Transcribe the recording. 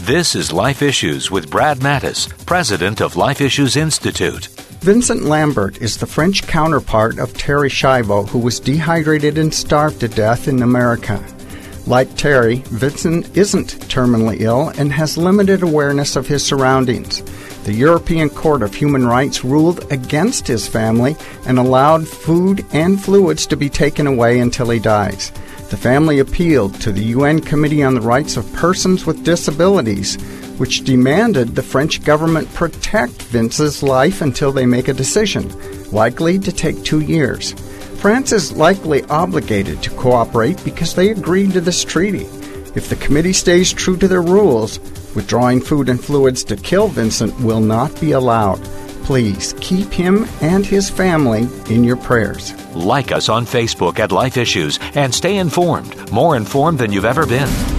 This is Life Issues with Brad Mattis, president of Life Issues Institute. Vincent Lambert is the French counterpart of Terry Schiavo, who was dehydrated and starved to death in America. Like Terry, Vincent isn't terminally ill and has limited awareness of his surroundings. The European Court of Human Rights ruled against his family and allowed food and fluids to be taken away until he dies. The family appealed to the UN Committee on the Rights of Persons with Disabilities, which demanded the French government protect Vince's life until they make a decision, likely to take 2 years. France is likely obligated to cooperate because they agreed to this treaty. If the committee stays true to their rules, withdrawing food and fluids to kill Vincent will not be allowed. Please keep him and his family in your prayers. Like us on Facebook at Life Issues and stay informed, more informed than you've ever been.